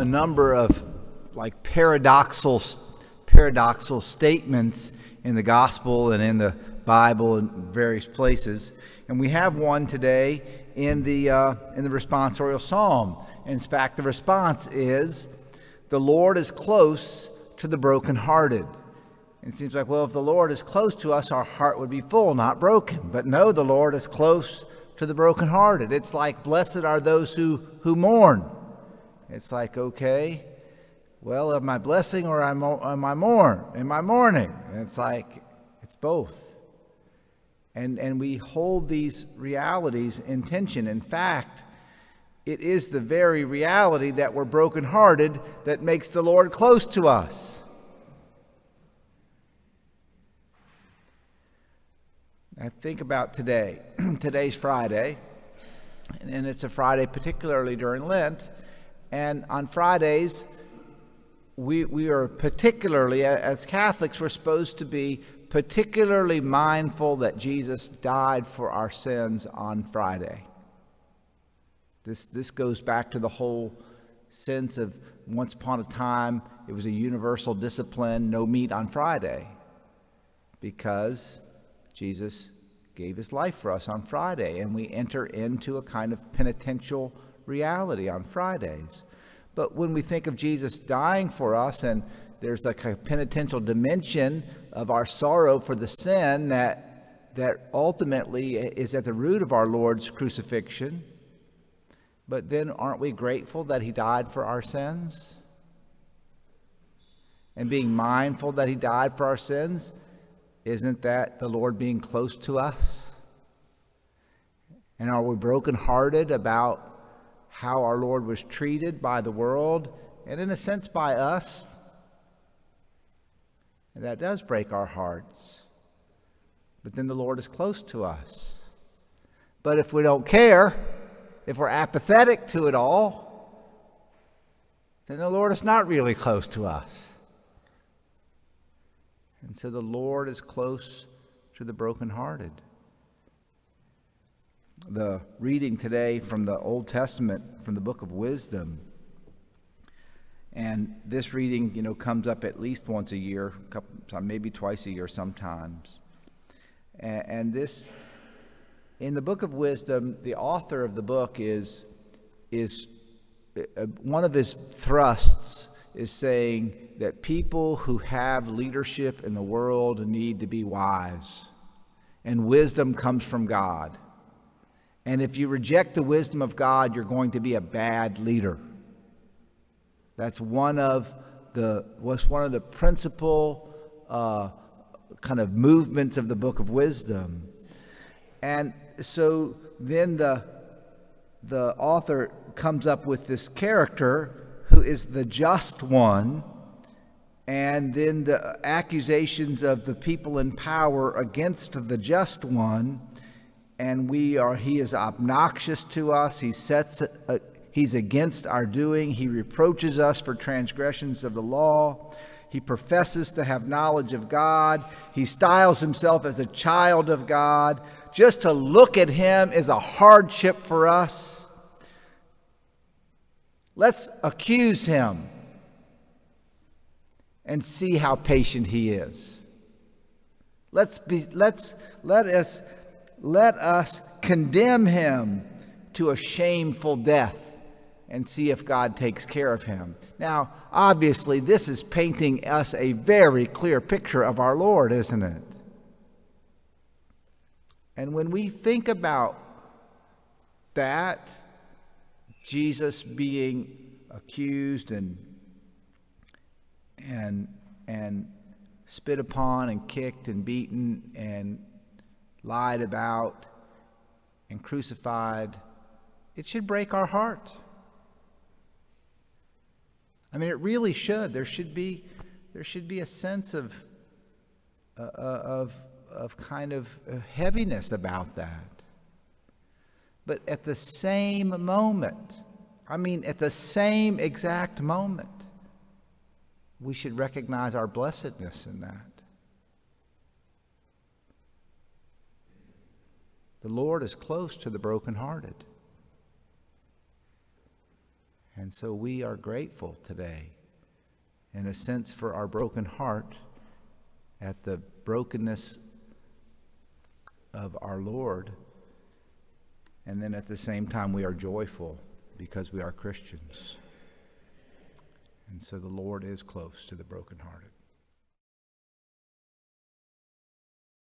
a number of like paradoxical statements in the gospel and in the Bible in various places, and we have one today in the responsorial psalm. In fact, the response is, "The Lord is close to the brokenhearted." It seems like, well, if the Lord is close to us, our heart would be full, not broken. But no, the Lord is close to the brokenhearted. It's like, blessed are those who mourn. It's like, okay, well, am I blessing or am I mourning? And it's like, it's both. And we hold these realities in tension. In fact, it is the very reality that we're brokenhearted that makes the Lord close to us. I think about today. Today's Friday, and it's a Friday particularly during Lent. And on Fridays, we are particularly, as Catholics, we're supposed to be particularly mindful that Jesus died for our sins on Friday. This goes back to the whole sense of once upon a time it was a universal discipline, no meat on Friday, because Jesus gave his life for us on Friday, and we enter into a kind of penitential reality on Fridays. But when we think of Jesus dying for us, and there's like a penitential dimension of our sorrow for the sin that ultimately is at the root of our Lord's crucifixion, but then aren't we grateful that he died for our sins? And being mindful that he died for our sins, isn't that the Lord being close to us? And are we brokenhearted about how our Lord was treated by the world, and in a sense by us? And that does break our hearts. But then the Lord is close to us. But if we don't care, if we're apathetic to it all, then the Lord is not really close to us. And so the Lord is close to the brokenhearted. The reading today from the Old Testament, from the book of Wisdom, and this reading, comes up at least once a year, maybe twice a year sometimes. And this, in the book of Wisdom, the author of the book is one of his thrusts is saying that people who have leadership in the world need to be wise, and wisdom comes from God. And if you reject the wisdom of God, you're going to be a bad leader. That's one of the principal kind of movements of the book of Wisdom. And so then the author comes up with this character who is the just one, and then the accusations of the people in power against the just one, and he is obnoxious to us. He's against our doing. He reproaches us for transgressions of the law. He professes to have knowledge of God. He styles himself as a child of God. Just to look at him is a hardship for us. Let's accuse him and see how patient he is. Let us condemn him to a shameful death and see if God takes care of him. Now, obviously, this is painting us a very clear picture of our Lord, isn't it? And when we think about that, Jesus being accused and spit upon and kicked and beaten and lied about and crucified, it should break our heart. I mean, it really should. There should be a sense of kind of heaviness about that. But at the same moment, at the same exact moment, we should recognize our blessedness in that. The Lord is close to the brokenhearted. And so we are grateful today, in a sense, for our broken heart at the brokenness of our Lord. And then at the same time, we are joyful because we are Christians. And so the Lord is close to the brokenhearted.